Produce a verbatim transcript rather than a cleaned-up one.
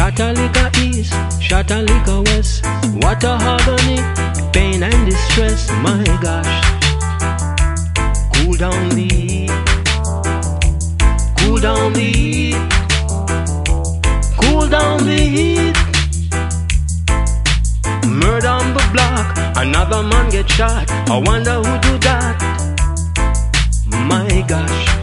Shot a liquor east, shot a liquor west. What a agony, pain and distress. My gosh, cool down the heat, cool down the heat, cool down the heat. Murder on the block, another man get shot. I wonder who do that. My gosh.